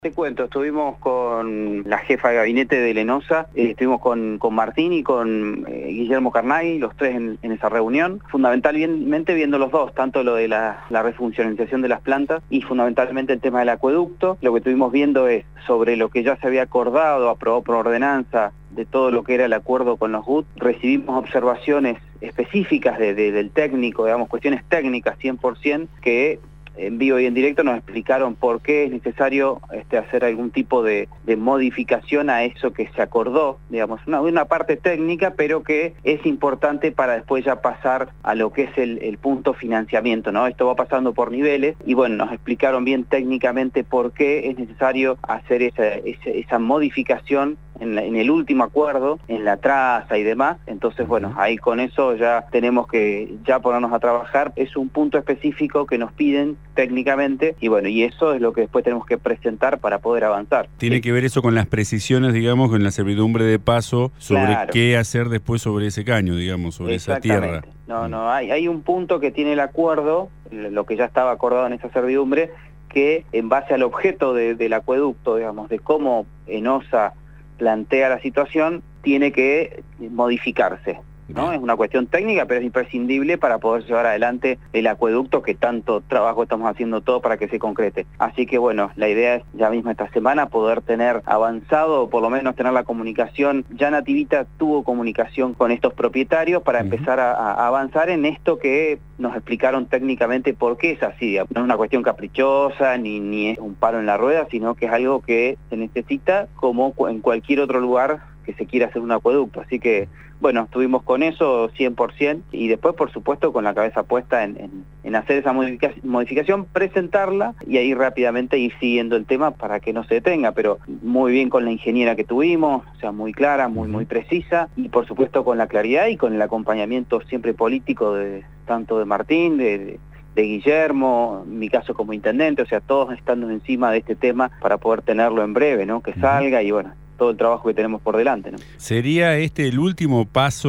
Te cuento, estuvimos con la jefa de gabinete de Lenosa, estuvimos con Martín y con Guillermo Carnay, los tres en esa reunión, fundamentalmente viendo los dos, tanto lo de la refuncionalización de las plantas y fundamentalmente el tema del acueducto. Lo que estuvimos viendo es sobre lo que ya se había acordado, aprobado por ordenanza, de todo lo que era el acuerdo con los GUT. Recibimos observaciones específicas del técnico, digamos, cuestiones técnicas 100%, que en vivo y en directo nos explicaron por qué es necesario hacer algún tipo de modificación a eso que se acordó, digamos, una parte técnica, pero que es importante para después ya pasar a lo que es el punto financiamiento, ¿no? Esto va pasando por niveles y bueno, nos explicaron bien técnicamente por qué es necesario hacer esa modificación en el último acuerdo, en la traza y demás. Entonces, bueno, ahí con eso ya tenemos que ponernos a trabajar. Es un punto específico que nos piden técnicamente y bueno, y eso es lo que después tenemos que presentar para poder avanzar. Tiene que ver eso con las precisiones, digamos, con la servidumbre de paso sobre qué hacer después sobre ese caño, digamos, sobre esa tierra. No, hay un punto que tiene el acuerdo, lo que ya estaba acordado en esa servidumbre, que en base al objeto del acueducto, digamos, de cómo Enosa plantea la situación, tiene que modificarse, ¿no? Bien. Es una cuestión técnica, pero es imprescindible para poder llevar adelante el acueducto, que tanto trabajo estamos haciendo todo para que se concrete. Así que bueno, la idea es ya mismo esta semana poder tener avanzado, o por lo menos tener la comunicación. Ya Nativita tuvo comunicación con estos propietarios para empezar a avanzar en esto que nos explicaron técnicamente por qué es así. No es una cuestión caprichosa, ni es un palo en la rueda, sino que es algo que se necesita como en cualquier otro lugar que se quiera hacer un acueducto. Así que, bueno, estuvimos con eso 100% y después, por supuesto, con la cabeza puesta en hacer esa modificación, presentarla y ahí rápidamente ir siguiendo el tema para que no se detenga, pero muy bien con la ingeniera que tuvimos, o sea, muy clara, muy precisa, y por supuesto con la claridad y con el acompañamiento siempre político tanto de Martín, de Guillermo, en mi caso como intendente, o sea, todos estando encima de este tema para poder tenerlo en breve, ¿no? Que salga y bueno, todo el trabajo que tenemos por delante, ¿no? ¿Sería el último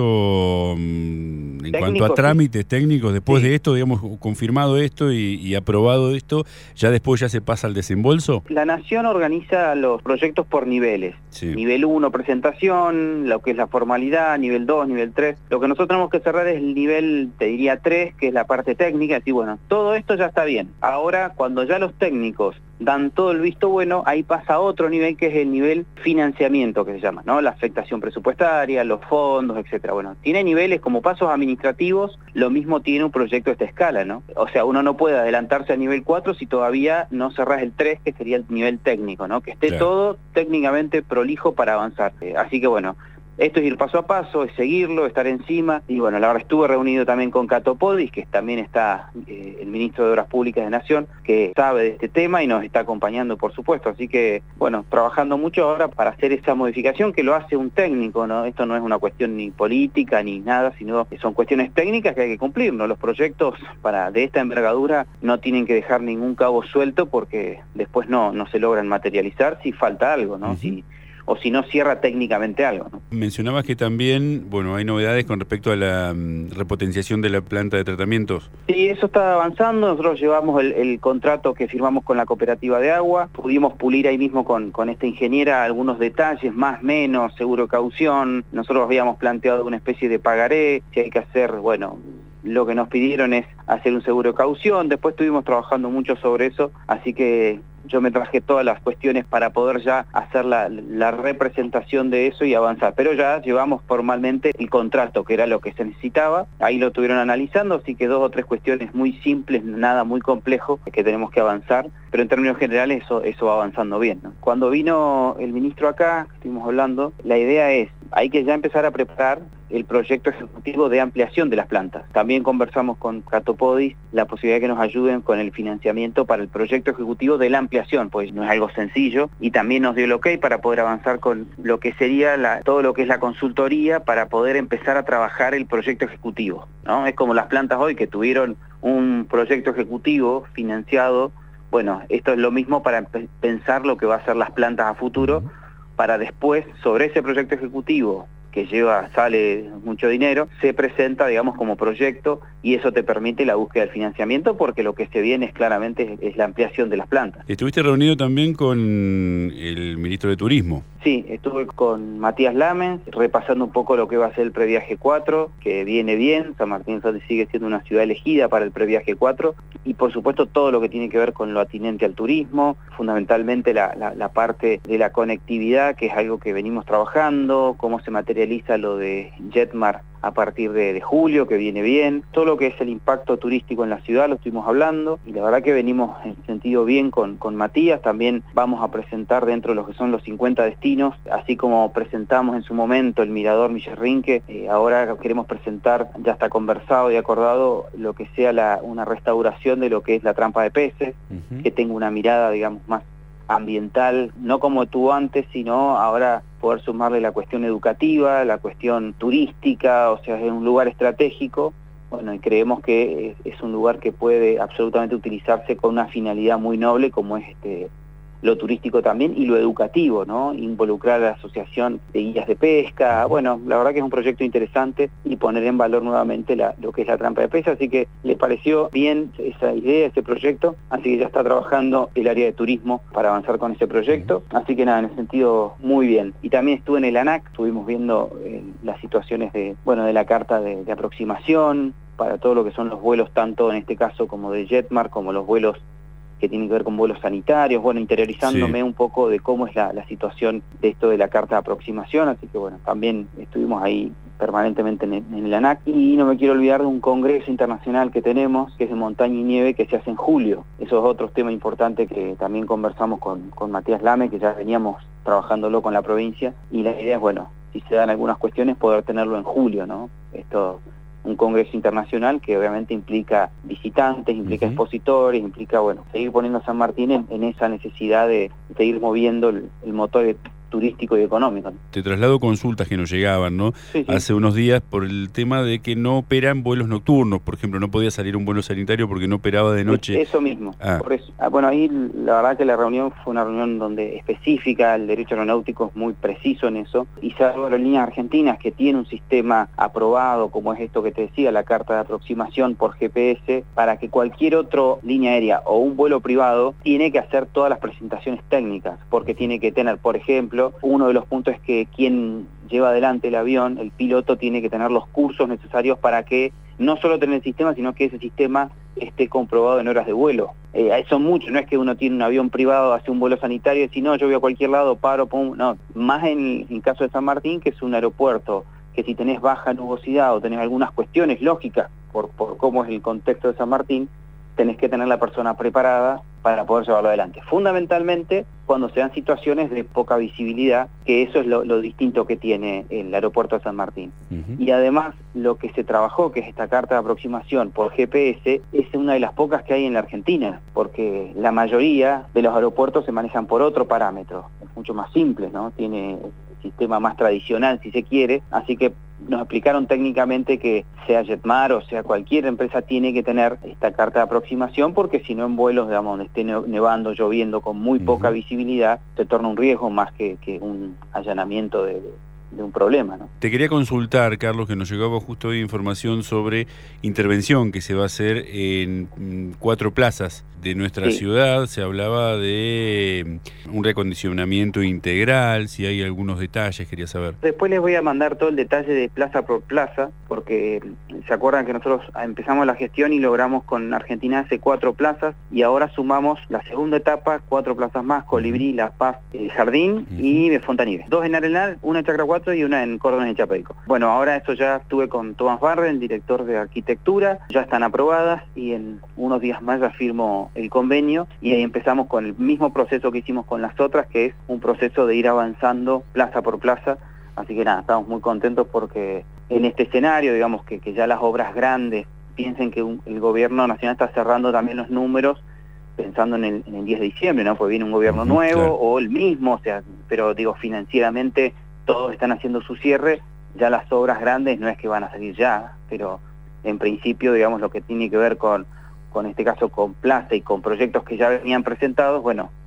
paso en cuanto a trámites técnicos? Después de esto, digamos, confirmado esto y aprobado esto, ¿ya después ya se pasa al desembolso? La Nación organiza los proyectos por niveles. Sí. Nivel 1, presentación, lo que es la formalidad, nivel 2, nivel 3. Lo que nosotros tenemos que cerrar es el nivel, te diría 3, que es la parte técnica. Así, bueno, todo esto ya está bien. Ahora, cuando ya los técnicos dan todo el visto bueno, ahí pasa a otro nivel, que es el nivel financiamiento, que se llama, ¿no? La afectación presupuestaria, los fondos, etcétera. Bueno, tiene niveles como pasos administrativos, lo mismo tiene un proyecto de esta escala, ¿no? O sea, uno no puede adelantarse a nivel 4 si todavía no cerrás el 3, que sería el nivel técnico, ¿no? Que esté todo técnicamente prolijo para avanzar. Así que bueno, esto es ir paso a paso, es seguirlo, estar encima. Y bueno, la verdad estuve reunido también con Cato Podis, que también está el ministro de Obras Públicas de Nación, que sabe de este tema y nos está acompañando, por supuesto. Así que, bueno, trabajando mucho ahora para hacer esa modificación que lo hace un técnico, ¿no? Esto no es una cuestión ni política ni nada, sino que son cuestiones técnicas que hay que cumplir, ¿no? Los proyectos de esta envergadura no tienen que dejar ningún cabo suelto porque después no se logran materializar si falta algo, ¿no? O si no cierra técnicamente algo, ¿no? Mencionabas que también, bueno, hay novedades con respecto a la repotenciación de la planta de tratamientos. Sí, eso está avanzando. Nosotros llevamos el contrato que firmamos con la cooperativa de agua. Pudimos pulir ahí mismo con esta ingeniera algunos detalles, más menos, seguro caución. Nosotros habíamos planteado una especie de pagaré, si hay que hacer, bueno, lo que nos pidieron es hacer un seguro caución. Después estuvimos trabajando mucho sobre eso, así que yo me traje todas las cuestiones para poder ya hacer la representación de eso y avanzar. Pero ya llevamos formalmente el contrato, que era lo que se necesitaba. Ahí lo estuvieron analizando, así que 2 o 3 cuestiones muy simples, nada muy complejo, que tenemos que avanzar. Pero en términos generales eso va avanzando bien, ¿no? Cuando vino el ministro acá, estuvimos hablando, la idea es, hay que ya empezar a preparar el proyecto ejecutivo de ampliación de las plantas. También conversamos con Cato Podis la posibilidad de que nos ayuden con el financiamiento para el proyecto ejecutivo de la ampliación, pues no es algo sencillo, y también nos dio el ok para poder avanzar con lo que sería todo lo que es la consultoría para poder empezar a trabajar el proyecto ejecutivo, ¿no? Es como las plantas hoy que tuvieron un proyecto ejecutivo financiado. Bueno, esto es lo mismo para pensar lo que va a ser las plantas a futuro, para después, sobre ese proyecto ejecutivo, que sale mucho dinero, se presenta, digamos, como proyecto y eso te permite la búsqueda del financiamiento porque lo que se viene es claramente es la ampliación de las plantas. ¿Estuviste reunido también con el ministro de Turismo? Sí, estuve con Matías Lamens, repasando un poco lo que va a ser el previaje 4, que viene bien. San Martín sigue siendo una ciudad elegida para el previaje 4, y por supuesto todo lo que tiene que ver con lo atinente al turismo, fundamentalmente la parte de la conectividad, que es algo que venimos trabajando, cómo se materializa lo de Jetmar a partir de julio, que viene bien, todo lo que es el impacto turístico en la ciudad lo estuvimos hablando, y la verdad que venimos en sentido bien con Matías. También vamos a presentar dentro de lo que son los 50 destinos, así como presentamos en su momento el Mirador Millerrinque, ahora queremos presentar, ya está conversado y acordado, lo que sea una restauración de lo que es la trampa de peces, que tenga una mirada, digamos, más ambiental, no como tuvo antes, sino ahora poder sumarle la cuestión educativa, la cuestión turística, o sea, es un lugar estratégico. Bueno, y creemos que es un lugar que puede absolutamente utilizarse con una finalidad muy noble, como es lo turístico también, y lo educativo, ¿no? Involucrar a la asociación de guías de pesca. Bueno, la verdad que es un proyecto interesante, y poner en valor nuevamente lo que es la trampa de peces, así que le pareció bien esa idea, ese proyecto, así que ya está trabajando el área de turismo para avanzar con ese proyecto, así que nada, en ese sentido muy bien. Y también estuve en el ANAC, estuvimos viendo las situaciones de la carta de aproximación, para todo lo que son los vuelos, tanto en este caso como de Jetmar, como los vuelos que tienen que ver con vuelos sanitarios, bueno, interiorizándome un poco de cómo es la situación de esto de la carta de aproximación, así que bueno, también estuvimos ahí permanentemente en el ANAC, y no me quiero olvidar de un congreso internacional que tenemos, que es de montaña y nieve, que se hace en julio. Eso es otro tema importante que también conversamos con Matías Lame, que ya veníamos trabajándolo con la provincia, y la idea es, bueno, si se dan algunas cuestiones, poder tenerlo en julio, ¿no? Un congreso internacional que obviamente implica visitantes, implica expositores, implica, bueno, seguir poniendo a San Martín en esa necesidad de seguir moviendo el motor turístico y económico, ¿no? Te traslado consultas que nos llegaban, ¿no? Sí. Hace unos días, por el tema de que no operan vuelos nocturnos, por ejemplo, no podía salir un vuelo sanitario porque no operaba de noche. Eso mismo, por eso. Bueno, ahí la verdad que la reunión fue una reunión donde específica, el derecho aeronáutico es muy preciso en eso, y salvo Aerolíneas Argentinas, que tiene un sistema aprobado, como es esto que te decía, la carta de aproximación por GPS, para que cualquier otra línea aérea o un vuelo privado tiene que hacer todas las presentaciones técnicas, porque tiene que tener, por ejemplo, uno de los puntos es que quien lleva adelante el avión, el piloto, tiene que tener los cursos necesarios para que no solo tener el sistema, sino que ese sistema esté comprobado en horas de vuelo. Son muchos, no es que uno tiene un avión privado, hace un vuelo sanitario y si no, yo voy a cualquier lado, paro, pum, no. Más en el caso de San Martín, que es un aeropuerto que si tenés baja nubosidad o tenés algunas cuestiones lógicas por cómo es el contexto de San Martín, tenés que tener la persona preparada para poder llevarlo adelante. Fundamentalmente cuando se dan situaciones de poca visibilidad, que eso es lo distinto que tiene el aeropuerto de San Martín. Y además lo que se trabajó, que es esta carta de aproximación por GPS, es una de las pocas que hay en la Argentina, porque la mayoría de los aeropuertos se manejan por otro parámetro, es mucho más simple, ¿no? Tiene el sistema más tradicional, si se quiere, así que nos explicaron técnicamente que sea Jetmar o sea cualquier empresa tiene que tener esta carta de aproximación, porque si no en vuelos, digamos, donde esté nevando, lloviendo, con muy poca visibilidad, se torna un riesgo más que un allanamiento de un problema, ¿no? Te quería consultar, Carlos, que nos llegaba justo hoy información sobre intervención que se va a hacer en 4 plazas de nuestra ciudad. Se hablaba de un reacondicionamiento integral, si hay algunos detalles, quería saber. Después les voy a mandar todo el detalle de plaza por plaza, porque se acuerdan que nosotros empezamos la gestión y logramos con Argentina hace 4 plazas, y ahora sumamos la segunda etapa, 4 plazas más, Colibrí, La Paz, Jardín y Fontanive. 2 en Arenal, una en Chacra 4 y una en Córdoba y Chapelco. Bueno, ahora esto ya estuve con Tomás Barre, el director de arquitectura, ya están aprobadas y en unos días más ya firmo el convenio, y ahí empezamos con el mismo proceso que hicimos con las otras, que es un proceso de ir avanzando plaza por plaza. Así que nada, estamos muy contentos porque en este escenario, digamos que ya las obras grandes, piensen que el gobierno nacional está cerrando también los números pensando en el 10 de diciembre, ¿no? Porque viene un gobierno nuevo o el mismo, o sea, pero digo, financieramente todos están haciendo su cierre, ya las obras grandes no es que van a salir ya, pero en principio, digamos, lo que tiene que ver con este caso con plaza y con proyectos que ya venían presentados, bueno,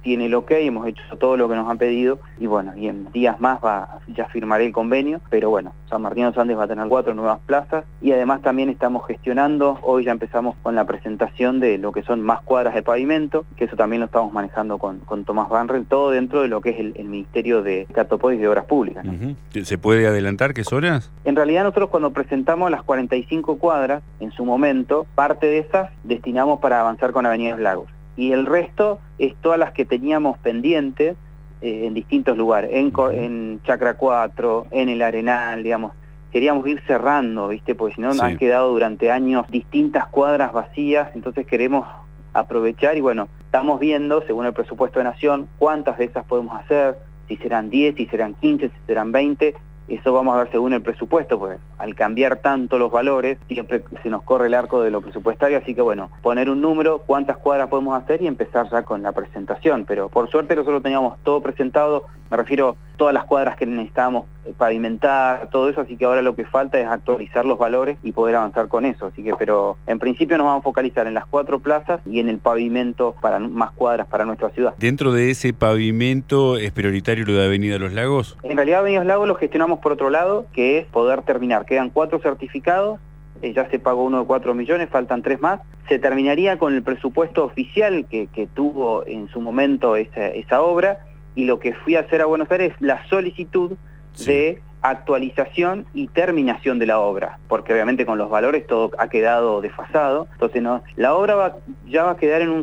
tiene el ok, hemos hecho todo lo que nos han pedido y bueno, y en días más ya firmaré el convenio, pero bueno, San Martín de los Andes va a tener 4 nuevas plazas y además también estamos gestionando, hoy ya empezamos con la presentación de lo que son más cuadras de pavimento, que eso también lo estamos manejando con Tomás Banrel, todo dentro de lo que es el Ministerio de Catopois de Obras Públicas, ¿no? ¿Se puede adelantar qué horas? En realidad nosotros cuando presentamos las 45 cuadras, en su momento, parte de esas destinamos para avanzar con Avenida Los Lagos. Y el resto es todas las que teníamos pendientes en distintos lugares, en Chacra 4, en el Arenal, digamos. Queríamos ir cerrando, ¿viste? Porque si no, han quedado durante años distintas cuadras vacías, entonces queremos aprovechar y bueno, estamos viendo, según el presupuesto de Nación, cuántas de esas podemos hacer, si serán 10, si serán 15, si serán 20, eso vamos a ver según el presupuesto, porque al cambiar tanto los valores, siempre se nos corre el arco de lo presupuestario, así que bueno, poner un número, cuántas cuadras podemos hacer y empezar ya con la presentación, pero por suerte nosotros teníamos todo presentado, me refiero todas las cuadras que necesitábamos pavimentar, todo eso, así que ahora lo que falta es actualizar los valores y poder avanzar con eso, así que pero en principio nos vamos a focalizar en las 4 plazas y en el pavimento para más cuadras para nuestra ciudad. ¿Dentro de ese pavimento es prioritario lo de Avenida Los Lagos? En realidad Avenida Los Lagos lo gestionamos por otro lado, que es poder terminar, quedan 4 certificados, ya se pagó uno de 4 millones, faltan 3 más, se terminaría con el presupuesto oficial que tuvo en su momento esa obra, y lo que fui a hacer a Buenos Aires es la solicitud de actualización y terminación de la obra, porque obviamente con los valores todo ha quedado desfasado, entonces la obra ya va a quedar en un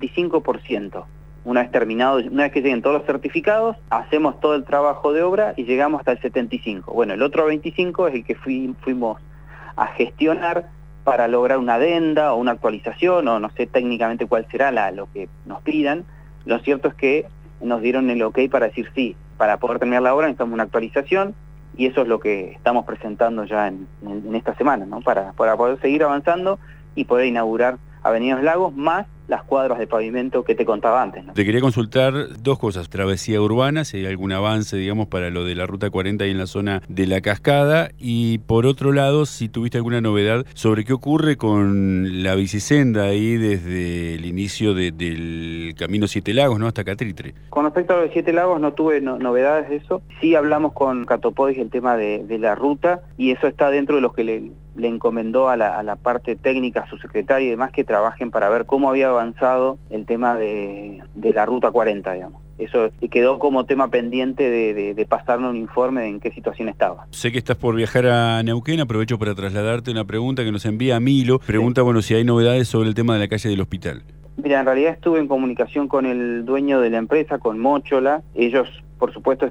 75%. Una vez terminado, una vez que lleguen todos los certificados, hacemos todo el trabajo de obra y llegamos hasta el 75%. Bueno, el otro 25% es el que fuimos a gestionar para lograr una adenda o una actualización, o no sé técnicamente cuál será lo que nos pidan. Lo cierto es que nos dieron el ok para decir sí, para poder terminar la obra necesitamos una actualización y eso es lo que estamos presentando ya en esta semana, ¿no? Para poder seguir avanzando y poder inaugurar Avenida Los Lagos más las cuadras de pavimento que te contaba antes, ¿no? Te quería consultar 2 cosas, travesía urbana, si hay algún avance, digamos, para lo de la Ruta 40 ahí en la zona de La Cascada, y por otro lado, si tuviste alguna novedad sobre qué ocurre con la bicisenda ahí desde el inicio del Camino Siete Lagos, ¿no? Hasta Catritre. Con respecto a los 7 lagos no tuve novedades de eso, sí hablamos con Catopois el tema de la ruta, y eso está dentro de lo que le encomendó a la parte técnica, a su secretario y demás, que trabajen para ver cómo había avanzado el tema de la Ruta 40, digamos. Eso quedó como tema pendiente de pasarnos un informe de en qué situación estaba. Sé que estás por viajar a Neuquén, aprovecho para trasladarte una pregunta que nos envía Milo. Pregunta, bueno, si hay novedades sobre el tema de la calle del hospital. Mira, en realidad estuve en comunicación con el dueño de la empresa, con Móchola. Ellos, por supuesto,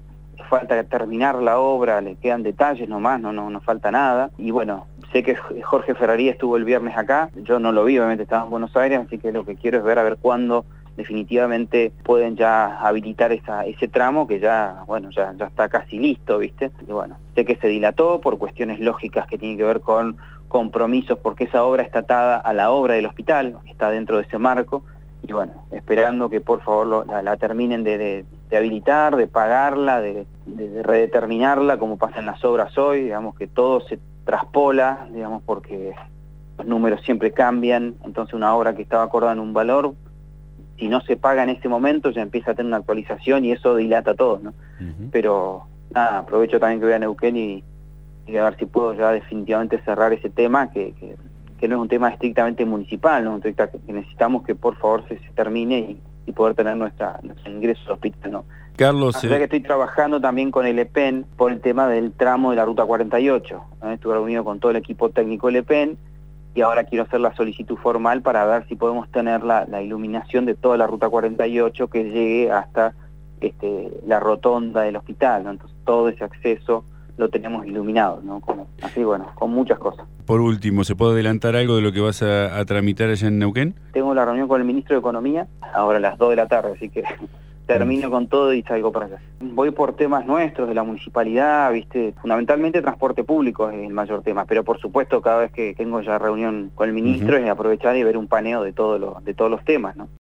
falta terminar la obra, le quedan detalles nomás, no falta nada. Y bueno, sé que Jorge Ferraría estuvo el viernes acá, yo no lo vi, obviamente estaba en Buenos Aires, así que lo que quiero es ver a ver cuándo definitivamente pueden ya habilitar ese tramo que ya, bueno, ya está casi listo, ¿viste? Y bueno, sé que se dilató por cuestiones lógicas que tienen que ver con compromisos, porque esa obra está atada a la obra del hospital, está dentro de ese marco, y bueno, esperando que por favor la terminen de habilitar, de pagarla, de redeterminarla, como pasa en las obras hoy, digamos que todo se traspola, digamos, porque los números siempre cambian, entonces una obra que estaba acordada en un valor, si no se paga en ese momento ya empieza a tener una actualización y eso dilata todo, ¿no? Pero nada, aprovecho también que voy a Neuquén y a ver si puedo ya definitivamente cerrar ese tema, que no es un tema estrictamente municipal, ¿no? Que necesitamos que por favor se termine y poder tener nuestro ingreso al hospital, ¿no? Carlos, que estoy trabajando también con el EPEN por el tema del tramo de la Ruta 48, ¿no? Estuve reunido con todo el equipo técnico del EPEN y ahora quiero hacer la solicitud formal para ver si podemos tener la iluminación de toda la Ruta 48 que llegue hasta la rotonda del hospital, ¿no? Entonces todo ese acceso lo tenemos iluminado, ¿no? Así, bueno, con muchas cosas. Por último, ¿se puede adelantar algo de lo que vas a tramitar allá en Neuquén? Tengo la reunión con el ministro de Economía, ahora a las 2 de la tarde, así que termino con todo y salgo para allá. Voy por temas nuestros de la municipalidad, ¿viste? Fundamentalmente transporte público es el mayor tema, pero por supuesto cada vez que tengo ya reunión con el ministro es aprovechar y ver un paneo de todos los temas, ¿no?